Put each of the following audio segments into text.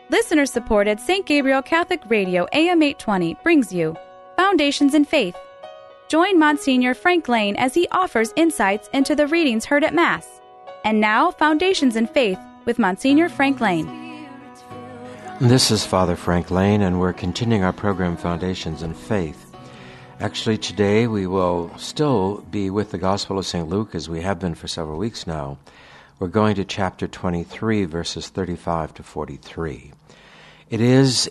Listener-supported St. Gabriel Catholic Radio AM 820 brings you Foundations in Faith. Join Monsignor Frank Lane as he offers insights into the readings heard at Mass. And now, Foundations in Faith with Monsignor Frank Lane. This is Father Frank Lane, and we're continuing our program, Foundations in Faith. Actually, today we will still be with the Gospel of St. Luke, as we have been for several weeks now. We're going to chapter 23, verses 35 to 43. It is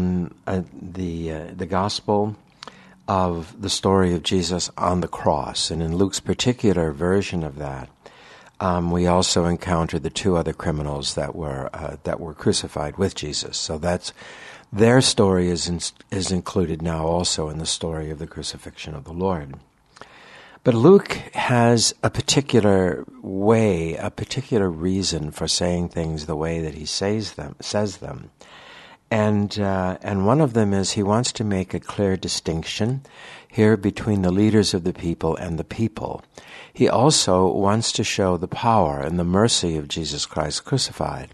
the Gospel of the story of Jesus on the cross, and in Luke's particular version of that, we also encounter the two other criminals that were crucified with Jesus. So that's their story is included now also in the story of the crucifixion of the Lord. But Luke has a particular way, a particular reason for saying things the way that he says them. And one of them is he wants to make a clear distinction here between the leaders of the people and the people. He also wants to show the power and the mercy of Jesus Christ crucified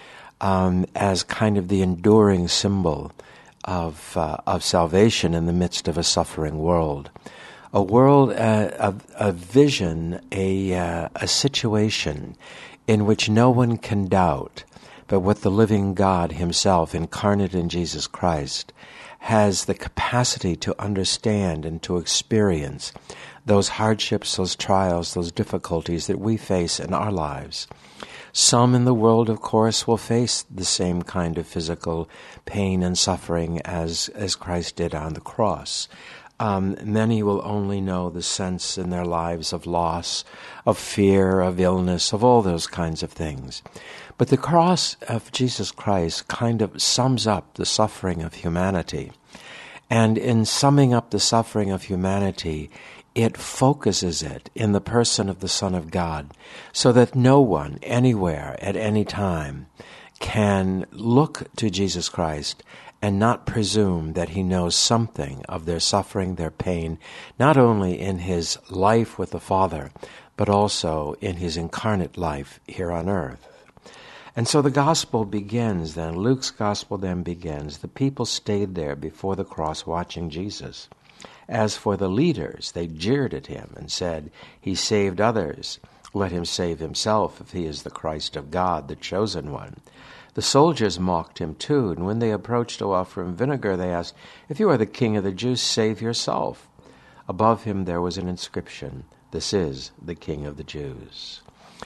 as kind of the enduring symbol of salvation in the midst of a suffering world. A world, a vision, a situation in which no one can doubt, but what the living God himself, incarnate in Jesus Christ, has the capacity to understand and to experience those hardships, those trials, those difficulties that we face in our lives. Some in the world, of course, will face the same kind of physical pain and suffering as Christ did on the cross. Many will only know the sense in their lives of loss, of fear, of illness, of all those kinds of things. But the cross of Jesus Christ kind of sums up the suffering of humanity. And in summing up the suffering of humanity, it focuses it in the person of the Son of God, so that no one, anywhere, at any time, can look to Jesus Christ and not presume that he knows something of their suffering, their pain, not only in his life with the Father, but also in his incarnate life here on earth. And so the gospel begins then, Luke's gospel then begins. The people stayed there before the cross watching Jesus. As for the leaders, they jeered at him and said, "He saved others. Let him save himself if he is the Christ of God, the chosen one." The soldiers mocked him too, and when they approached to offer him vinegar, they asked, "If you are the king of the Jews, save yourself." Above him there was an inscription, "This is the King of the Jews."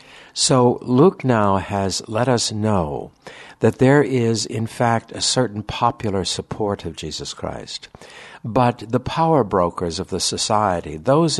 So Luke now has let us know that there is, in fact, a certain popular support of Jesus Christ. But the power brokers of the society, those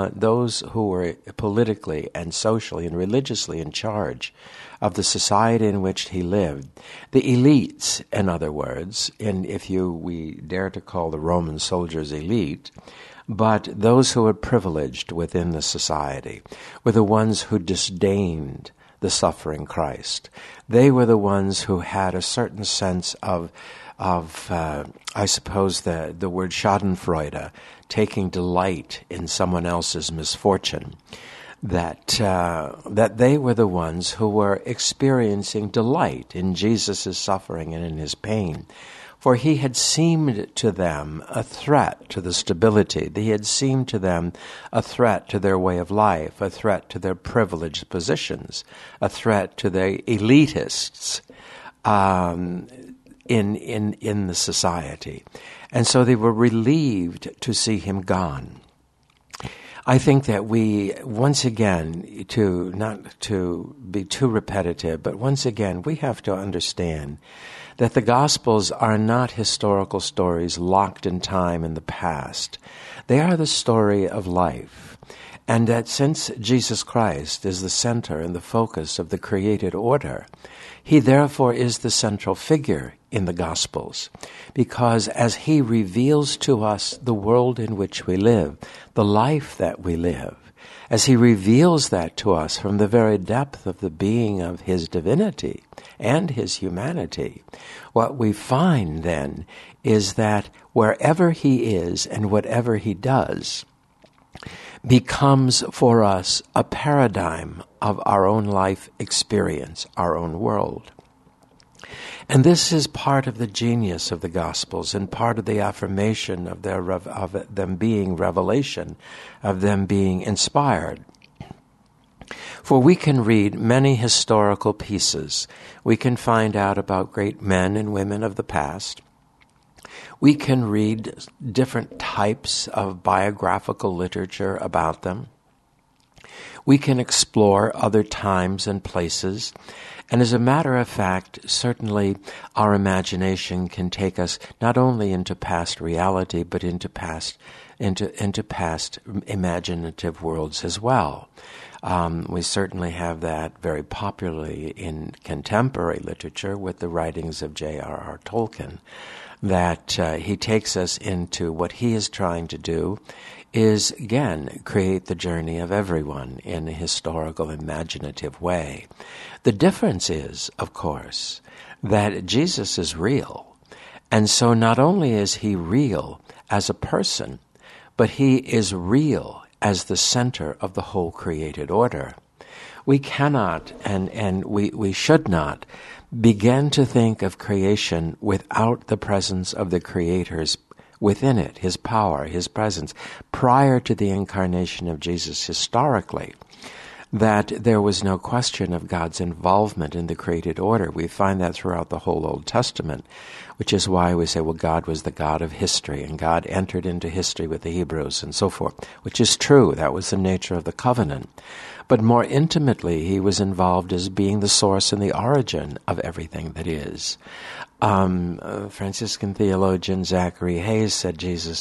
who were politically and socially and religiously in charge of the society in which he lived, the elites, in other words, and we dare to call the Roman soldiers elite, but those who were privileged within the society were the ones who disdained the suffering Christ. They were the ones who had a certain sense of I suppose the word schadenfreude, taking delight in someone else's misfortune. That they were the ones who were experiencing delight in Jesus' suffering and in his pain. For he had seemed to them a threat to the stability. He had seemed to them a threat to their way of life, a threat to their privileged positions, a threat to the elitists in the society. And so they were relieved to see him gone. I think that we, once again, not to be too repetitive, but once again, we have to understand that the Gospels are not historical stories locked in time in the past. They are the story of life. And that since Jesus Christ is the center and the focus of the created order, he therefore is the central figure in the Gospels, because as he reveals to us the world in which we live, the life that we live, as he reveals that to us from the very depth of the being of his divinity and his humanity, what we find then is that wherever he is and whatever he does becomes for us a paradigm of our own life experience, our own world. And this is part of the genius of the Gospels and part of the affirmation of of them being revelation, of them being inspired. For we can read many historical pieces. We can find out about great men and women of the past. We can read different types of biographical literature about them. We can explore other times and places. And as a matter of fact, certainly our imagination can take us not only into past reality, but into past imaginative worlds as well. We certainly have that very popularly in contemporary literature with the writings of J.R.R. Tolkien, that he takes us into what he is trying to do is, again, create the journey of everyone in a historical, imaginative way. The difference is, of course, that Jesus is real. And so not only is he real as a person, but he is real as the center of the whole created order. We cannot and we should not begin to think of creation without the presence of the Creator's within it, his power, his presence, prior to the incarnation of Jesus historically, that there was no question of God's involvement in the created order. We find that throughout the whole Old Testament, which is why we say, well, God was the God of history, and God entered into history with the Hebrews and so forth, which is true. That was the nature of the covenant. But more intimately, he was involved as being the source and the origin of everything that is. Franciscan theologian Zachary Hayes said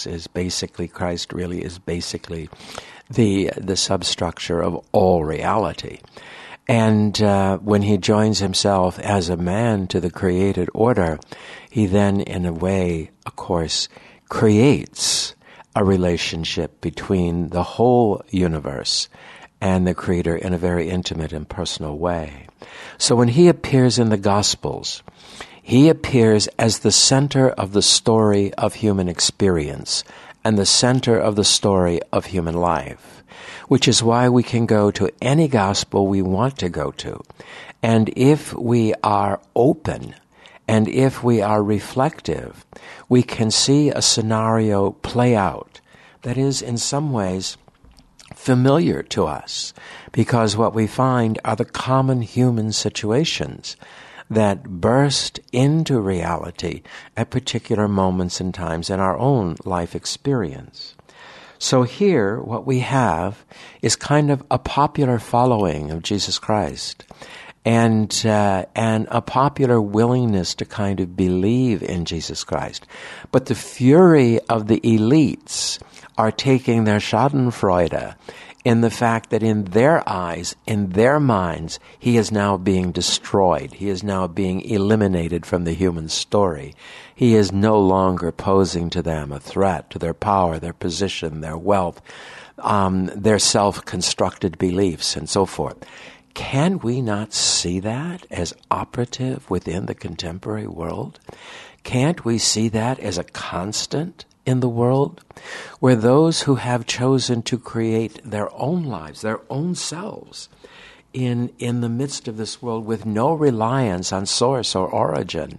Christ really is basically the substructure of all reality. And when he joins himself as a man to the created order, he then, in a way, of course, creates a relationship between the whole universe and the Creator in a very intimate and personal way. So when he appears in the Gospels, he appears as the center of the story of human experience and the center of the story of human life, which is why we can go to any gospel we want to go to. And if we are open and if we are reflective, we can see a scenario play out that is in some ways familiar to us, because what we find are the common human situations that burst into reality at particular moments and times in our own life experience. So here, what we have is kind of a popular following of Jesus Christ, and a popular willingness to kind of believe in Jesus Christ. But the fury of the elites are taking their schadenfreude in the fact that in their eyes, in their minds, he is now being destroyed. He is now being eliminated from the human story. He is no longer posing to them a threat to their power, their position, their wealth, their self-constructed beliefs, and so forth. Can we not see that as operative within the contemporary world? Can't we see that as a constant in the world, where those who have chosen to create their own lives, their own selves, in the midst of this world with no reliance on source or origin,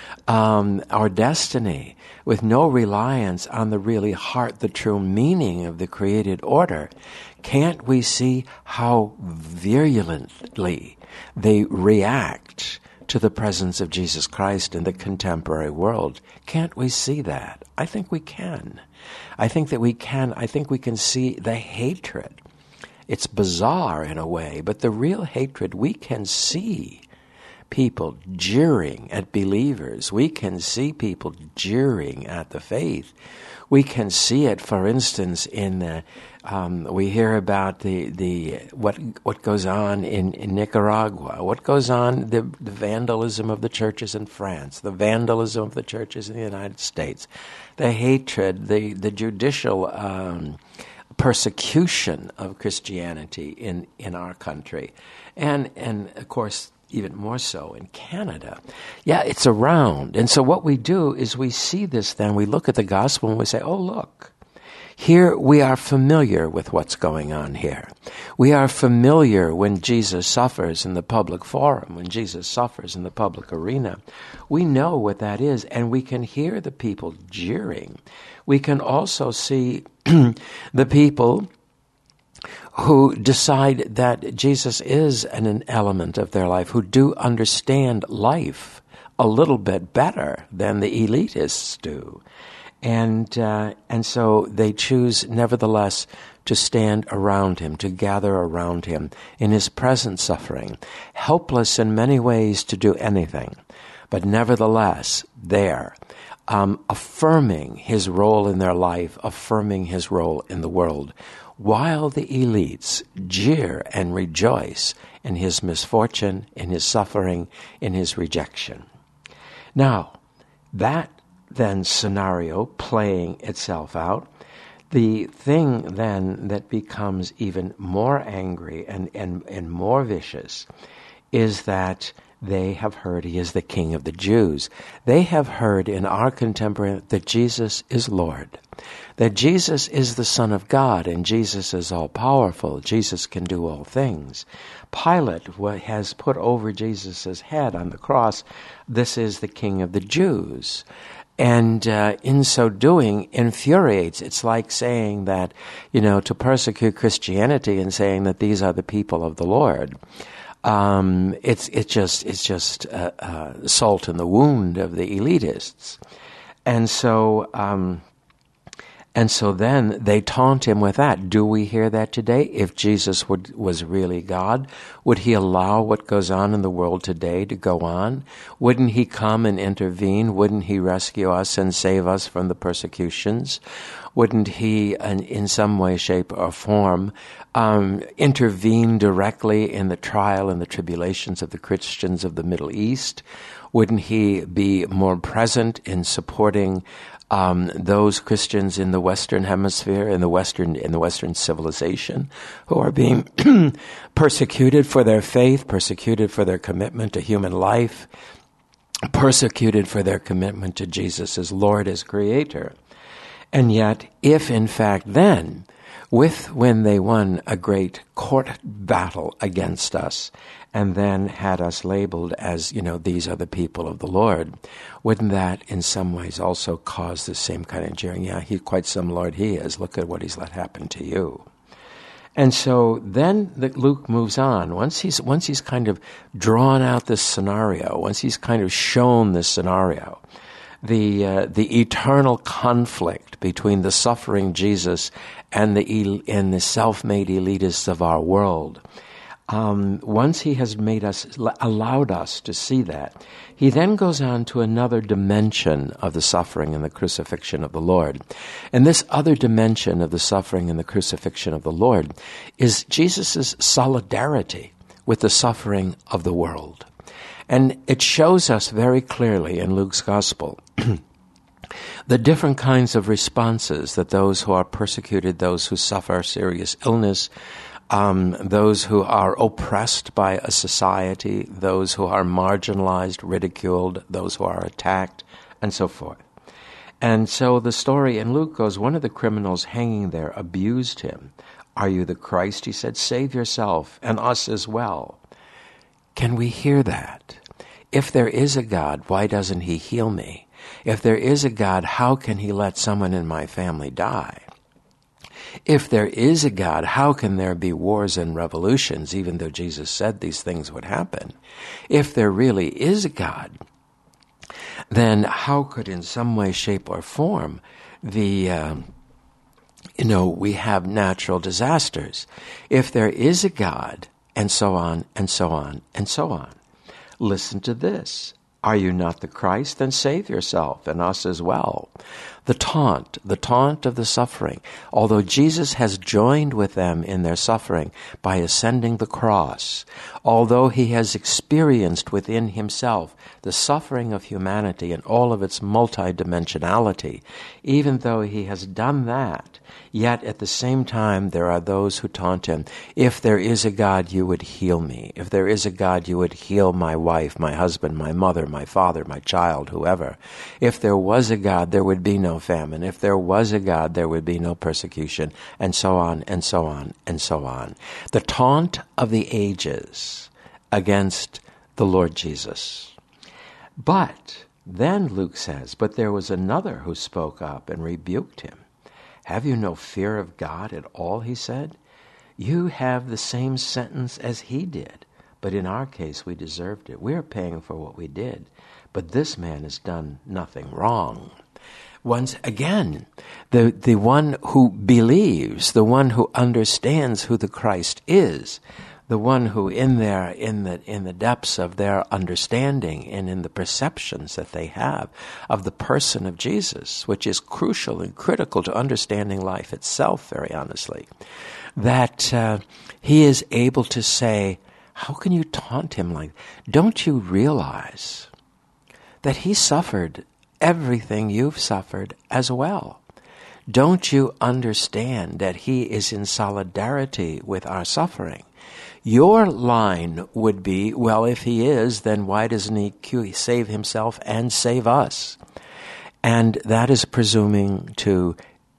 or destiny, with no reliance on the really heart, the true meaning of the created order, can't we see how virulently they react to the presence of Jesus Christ in the contemporary world? Can't we see that? I think we can. I think that we can. I think we can see the hatred. It's bizarre in a way, but the real hatred, we can see people jeering at believers. We can see people jeering at the faith. We can see it, for instance, in we hear about what goes on in Nicaragua, what goes on, the vandalism of the churches in France, the vandalism of the churches in the United States, the hatred, the judicial persecution of Christianity in our country, and of course even more so in Canada. Yeah, it's around. And so what we do is we see this then, we look at the gospel and we say, oh, look, Here we are familiar with what's going on here. We are familiar when Jesus suffers in the public forum, when Jesus suffers in the public arena. We know what that is, and we can hear the people jeering. We can also see the people who decide that Jesus is an element of their life, who do understand life a little bit better than the elitists do. And so they choose, nevertheless, to stand around him, to gather around him in his present suffering, helpless in many ways to do anything, but nevertheless there, affirming his role in their life, affirming his role in the world, while the elites jeer and rejoice in his misfortune, in his suffering, in his rejection. Now, that then scenario playing itself out, the thing then that becomes even more angry and more vicious is that they have heard he is the King of the Jews. They have heard in our contemporary that Jesus is Lord, that Jesus is the Son of God, and Jesus is all-powerful. Jesus can do all things. Pilate has put over Jesus' head on the cross, this is the King of the Jews. And in so doing, infuriates. It's like saying that, to persecute Christianity and saying that these are the people of the Lord. It's just salt in the wound of the elitists. And so then they taunt him with that. Do we hear that today? If Jesus was really God, would he allow what goes on in the world today to go on? Wouldn't he come and intervene? Wouldn't he rescue us and save us from the persecutions? Wouldn't he, in some way, shape, or form, intervene directly in the trial and the tribulations of the Christians of the Middle East? Wouldn't he be more present in supporting those Christians in the Western Hemisphere, in the Western civilization, who are being persecuted for their faith, persecuted for their commitment to human life, persecuted for their commitment to Jesus as Lord, as Creator? And yet, if in fact then, when they won a great court battle against us, and then had us labeled as, these are the people of the Lord, wouldn't that in some ways also cause the same kind of jeering? Yeah, he's quite some Lord he is. Look at what he's let happen to you. And so then Luke moves on. Once he's kind of drawn out this scenario, once he's kind of shown this scenario, the eternal conflict between the suffering Jesus and the self-made elitists of our world. Once he has allowed us to see that, he then goes on to another dimension of the suffering and the crucifixion of the Lord. And this other dimension of the suffering and the crucifixion of the Lord is Jesus' solidarity with the suffering of the world. And it shows us very clearly in Luke's Gospel the different kinds of responses that those who are persecuted, those who suffer serious illness, those who are oppressed by a society, those who are marginalized, ridiculed, those who are attacked, and so forth. And so the story in Luke goes, one of the criminals hanging there abused him. Are you the Christ? He said, save yourself and us as well. Can we hear that? If there is a God, why doesn't he heal me? If there is a God, how can he let someone in my family die? If there is a God, how can there be wars and revolutions, even though Jesus said these things would happen? If there really is a God, then how could in some way, shape, or form we have natural disasters? If there is a God, and so on, and so on, and so on. Listen to this. Are you not the Christ? Then save yourself and us as well. The taunt of the suffering. Although Jesus has joined with them in their suffering by ascending the cross, although he has experienced within himself the suffering of humanity and all of its multidimensionality, even though he has done that, Yet at the same time, there are those who taunt him, if there is a God, you would heal me. If there is a God, you would heal my wife, my husband, my mother, my father, my child, whoever. If there was a God, there would be no famine. If there was a God, there would be no persecution, and so on, and so on, and so on. The taunt of the ages against the Lord Jesus. But then Luke says, but there was another who spoke up and rebuked him. Have you no fear of God at all, he said? You have the same sentence as he did, but in our case we deserved it. We are paying for what we did, but this man has done nothing wrong. Once again, the one who believes, the one who understands who the Christ is, the one who in the depths of their understanding and in the perceptions that they have of the person of Jesus, which is crucial and critical to understanding life itself, very honestly, that he is able to say, how can you taunt him like that? Don't you realize that he suffered everything you've suffered as well? Don't you understand that he is in solidarity with our suffering? Your line would be, well, if he is, then why doesn't he save himself and save us? And that is presuming to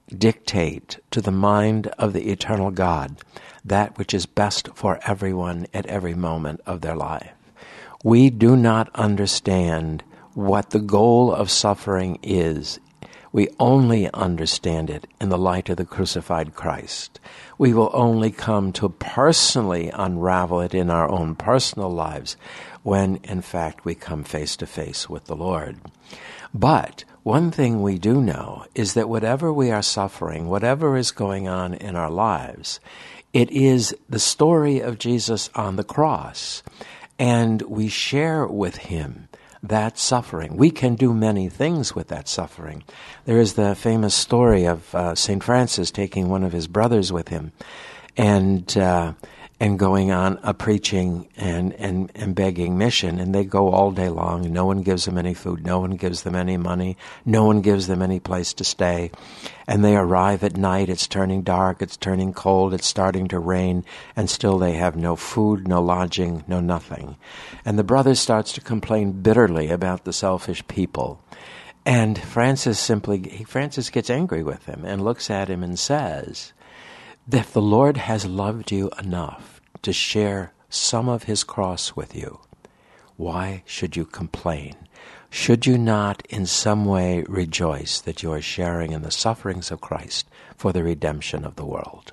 dictate to the mind of the eternal God that which is best for everyone at every moment of their life. We do not understand what the goal of suffering is. We only understand it in the light of the crucified Christ. We will only come to personally unravel it in our own personal lives when, in fact, we come face to face with the Lord. But one thing we do know is that whatever we are suffering, whatever is going on in our lives, it is the story of Jesus on the cross, and we share with him that suffering. We can do many things with that suffering. There is the famous story of St. Francis taking one of his brothers with him and going on a preaching and begging mission, and they go all day long, and no one gives them any food, no one gives them any money, no one gives them any place to stay, and they arrive at night, it's turning dark, it's turning cold, it's starting to rain, and still they have no food, no lodging, no nothing. And the brother starts to complain bitterly about the selfish people, and Francis gets angry with him and looks at him and says, that the Lord has loved you enough to share some of his cross with you, why should you complain? Should you not in some way rejoice that you are sharing in the sufferings of Christ for the redemption of the world?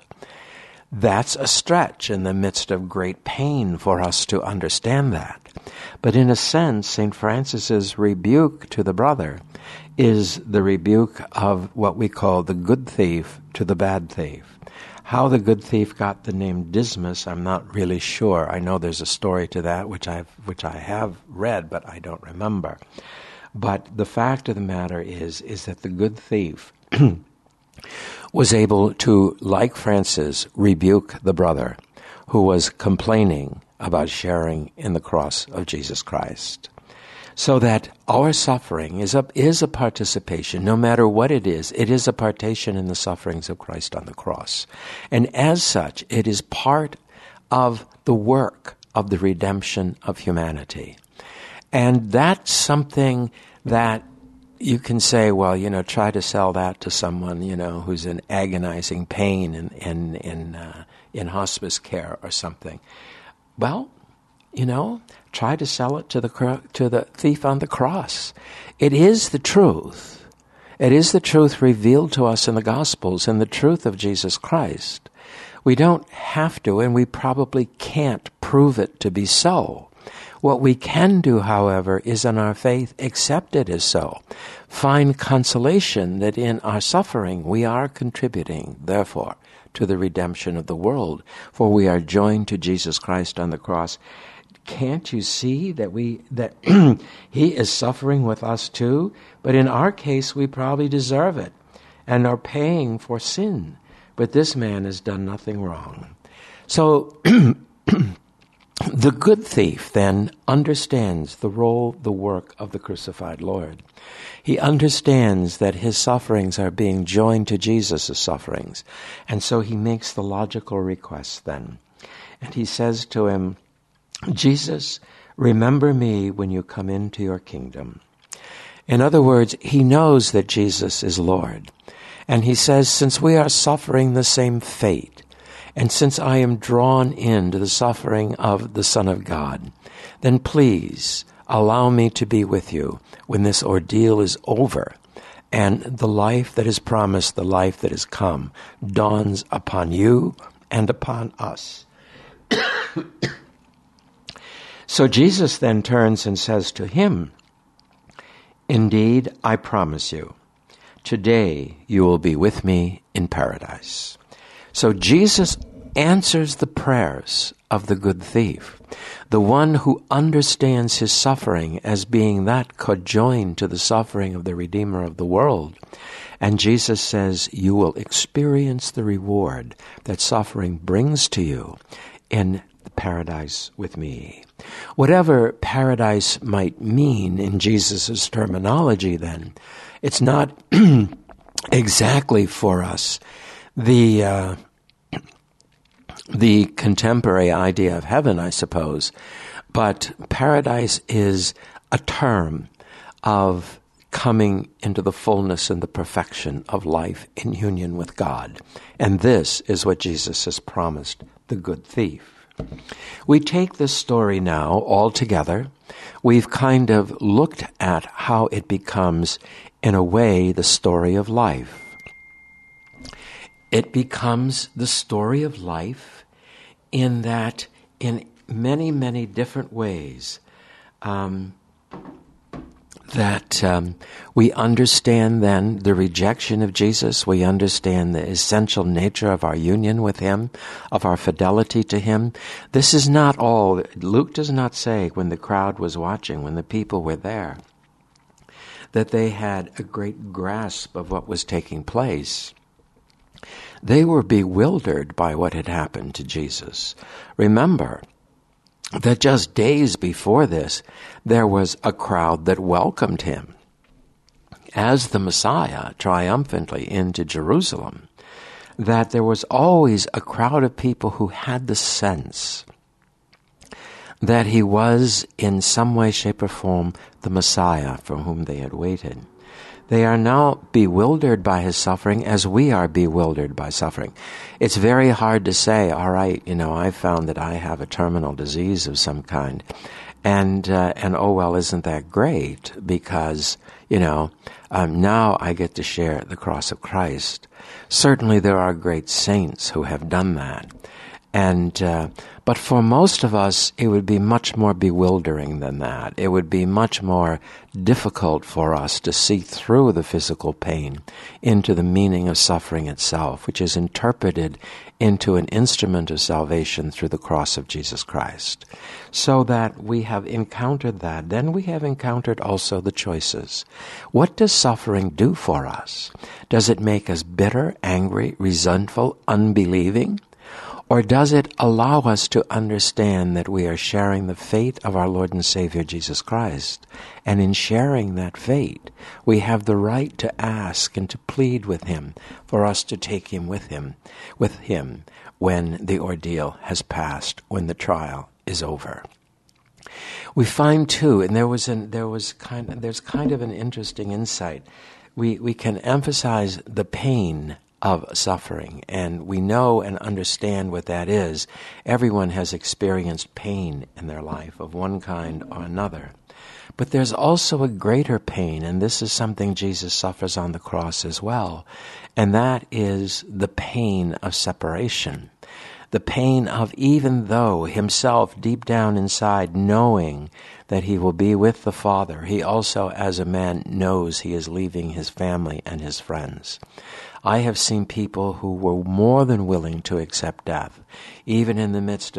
That's a stretch in the midst of great pain for us to understand that. But in a sense, St. Francis's rebuke to the brother is the rebuke of what we call the good thief to the bad thief. How the good thief got the name Dismas, I'm not really sure. I know there's a story to that which I have read, but I don't remember. But the fact of the matter is that the good thief was able to, like Francis, rebuke the brother who was complaining about sharing in the cross of Jesus Christ. So that our suffering is a participation, no matter what it is a participation in the sufferings of Christ on the cross. And as such, it is part of the work of the redemption of humanity. And that's something that you can say, well, try to sell that to someone, who's in agonizing pain in hospice care or something. Well, try to sell it to the thief on the cross. It is the truth. It is the truth revealed to us in the Gospels and the truth of Jesus Christ. We don't have to, and we probably can't prove it to be so. What we can do, however, is in our faith accept it as so. Find consolation that in our suffering we are contributing, therefore, to the redemption of the world, for we are joined to Jesus Christ on the cross. Can't you see that he is suffering with us too? But in our case, we probably deserve it and are paying for sin. But this man has done nothing wrong. So The good thief then understands the role, the work of the crucified Lord. He understands that his sufferings are being joined to Jesus' sufferings. And so he makes the logical request then. And he says to him, Jesus, remember me when you come into your kingdom. In other words, he knows that Jesus is Lord. And he says, since we are suffering the same fate, and since I am drawn into the suffering of the Son of God, then please allow me to be with you when this ordeal is over and the life that is promised, the life that has come, dawns upon you and upon us. So Jesus then turns and says to him, indeed, I promise you, today you will be with me in paradise. So Jesus answers the prayers of the good thief, the one who understands his suffering as being that conjoined to the suffering of the Redeemer of the world. And Jesus says, you will experience the reward that suffering brings to you in the paradise with me. Whatever paradise might mean in Jesus' terminology then, it's not exactly for us the contemporary idea of heaven, I suppose, but paradise is a term of coming into the fullness and the perfection of life in union with God. And this is what Jesus has promised the good thief. We take this story now all together. We've kind of looked at how it becomes, in a way, the story of life. It becomes the story of life in that, in many, many different ways, we understand then the rejection of Jesus. We understand the essential nature of our union with him, of our fidelity to him. This is not all. Luke does not say when the crowd was watching, when the people were there, that they had a great grasp of what was taking place. They were bewildered by what had happened to Jesus. Remember that just days before this, there was a crowd that welcomed him as the Messiah triumphantly into Jerusalem, that there was always a crowd of people who had the sense that he was in some way, shape, or form the Messiah for whom they had waited. They are now bewildered by his suffering as we are bewildered by suffering. It's very hard to say, all right, I found that I have a terminal disease of some kind. And oh, well, isn't that great? Because, now I get to share the cross of Christ. Certainly there are great saints who have done that. But for most of us, it would be much more bewildering than that. It would be much more difficult for us to see through the physical pain into the meaning of suffering itself, which is interpreted into an instrument of salvation through the cross of Jesus Christ. So that we have encountered that. Then we have encountered also the choices. What does suffering do for us? Does it make us bitter, angry, resentful, unbelieving? Or does it allow us to understand that we are sharing the fate of our Lord and Savior Jesus Christ? And in sharing that fate, we have the right to ask and to plead with him for us to take him with him when the ordeal has passed, when the trial is over. We find too, and there's kind of an interesting insight. We can emphasize the pain of suffering, and we know and understand what that is. Everyone has experienced pain in their life of one kind or another. But there's also a greater pain, and this is something Jesus suffers on the cross as well, and that is the pain of separation. The pain of, even though himself deep down inside knowing that he will be with the Father, he also as a man knows he is leaving his family and his friends. I have seen people who were more than willing to accept death, even in the midst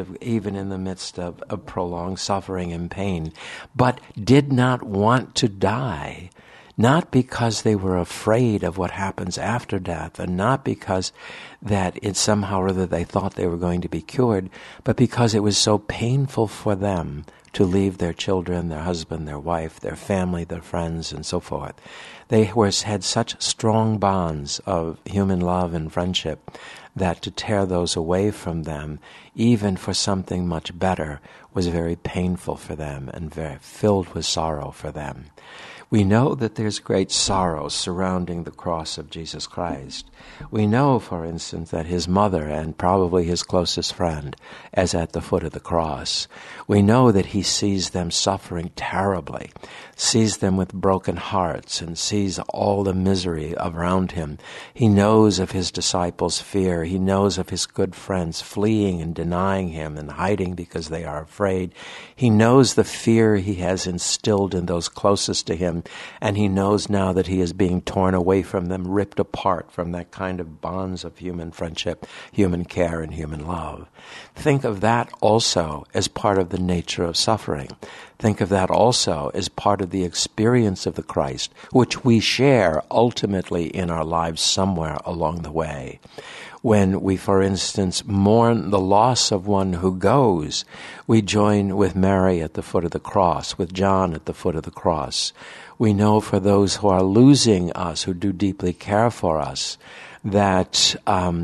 of prolonged suffering and pain, but did not want to die, not because they were afraid of what happens after death, and not because that it somehow or other they thought they were going to be cured, but because it was so painful for them to leave their children, their husband, their wife, their family, their friends, and so forth. They had such strong bonds of human love and friendship that to tear those away from them, even for something much better, was very painful for them and very filled with sorrow for them. We know that there's great sorrow surrounding the cross of Jesus Christ. We know, for instance, that his mother and probably his closest friend is at the foot of the cross. We know that he sees them suffering terribly, sees them with broken hearts, and sees all the misery around him. He knows of his disciples' fear. He knows of his good friends fleeing and denying him and hiding because they are afraid. He knows the fear he has instilled in those closest to him, and he knows now that he is being torn away from them, ripped apart from that kind of bonds of human friendship, human care, and human love. Think of that also as part of the nature of suffering. Think of that also as part of the experience of the Christ, which we share ultimately in our lives somewhere along the way. When we, for instance, mourn the loss of one who goes, we join with Mary at the foot of the cross, with John at the foot of the cross. We know for those who are losing us, who do deeply care for us, that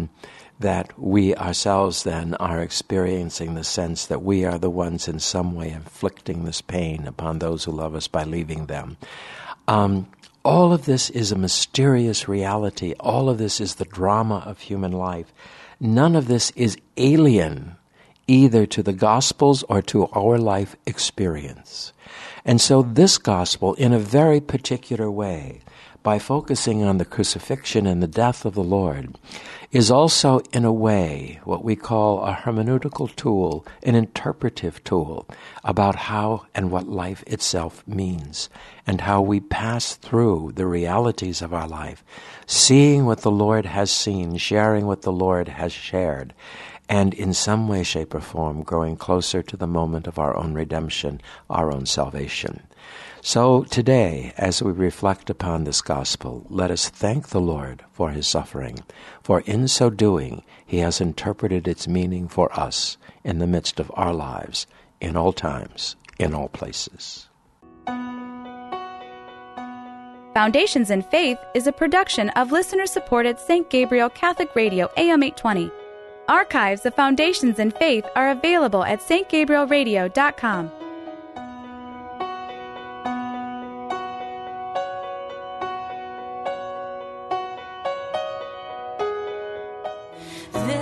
we ourselves then are experiencing the sense that we are the ones in some way inflicting this pain upon those who love us by leaving them. All of this is a mysterious reality. All of this is the drama of human life. None of this is alien either to the Gospels or to our life experience. And so this Gospel, in a very particular way, by focusing on the crucifixion and the death of the Lord, is also, in a way, what we call a hermeneutical tool, an interpretive tool about how and what life itself means, and how we pass through the realities of our life, seeing what the Lord has seen, sharing what the Lord has shared, and in some way, shape, or form, growing closer to the moment of our own redemption, our own salvation. So today, as we reflect upon this gospel, let us thank the Lord for his suffering, for in so doing, he has interpreted its meaning for us in the midst of our lives, in all times, in all places. Foundations in Faith is a production of listener-supported St. Gabriel Catholic Radio AM 820. Archives of Foundations in Faith are available at stgabrielradio.com. There